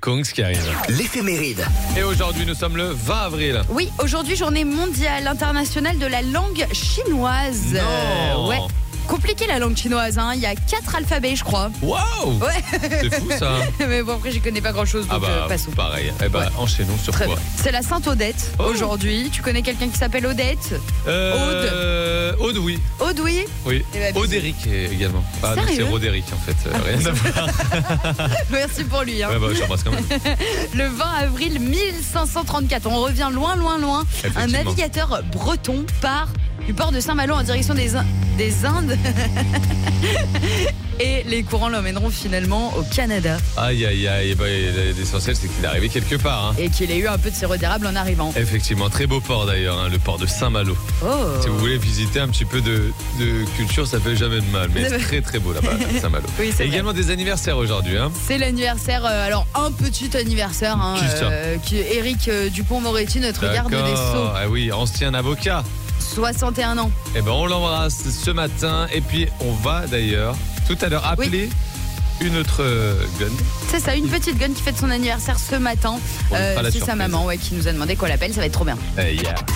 Kongs qui arrive. L'éphéméride. Et aujourd'hui, nous sommes le 20 avril. Oui, aujourd'hui, journée mondiale internationale de la langue chinoise. Non. Ouais. Compliqué la langue chinoise, hein. Il y a 4 alphabets, je crois. Waouh. Ouais. C'est fou ça. Mais bon, après, j'y connais pas grand chose, donc passons. Pareil. Eh ben, Ouais. enchaînons sur Très quoi bien. C'est la Sainte Odette aujourd'hui. Tu connais quelqu'un qui s'appelle Odette? Aude, oui. Aude, oui. Oui. Eh ben, Odéric également. Ah, donc Sérieux c'est Roderick en fait. Rien à voir. Merci pour lui. Hein. Ouais, bah, j'embrasse quand même. Le 20 avril 1534, on revient loin. Un Effectivement. navigateur breton part du port de Saint-Malo en direction des Indes. Et les courants l'emmèneront finalement au Canada. Aïe. Bah, l'essentiel, c'est qu'il est arrivé quelque part. Hein. Et qu'il ait eu un peu de sirop d'érable en arrivant. Effectivement, très beau port d'ailleurs, hein, le port de Saint-Malo. Oh. Si vous voulez visiter un petit peu de culture, ça fait jamais de mal. Mais c'est très très beau là-bas, Saint-Malo. Oui, c'est Et vrai. également des anniversaires aujourd'hui. Hein. C'est l'anniversaire, alors un petit anniversaire, hein, Qui ça qui est Éric Dupond-Moretti, notre garde des Sceaux, Ah oui, ancien avocat. 61 ans. Eh ben, on l'embrasse ce matin. Et puis, on va d'ailleurs tout à l'heure appeler une autre gun. C'est ça, une petite gonne qui fête son anniversaire ce matin. On lui fera la C'est sa surprise. maman qui nous a demandé qu'on l'appelle, ça va être trop bien. Yeah.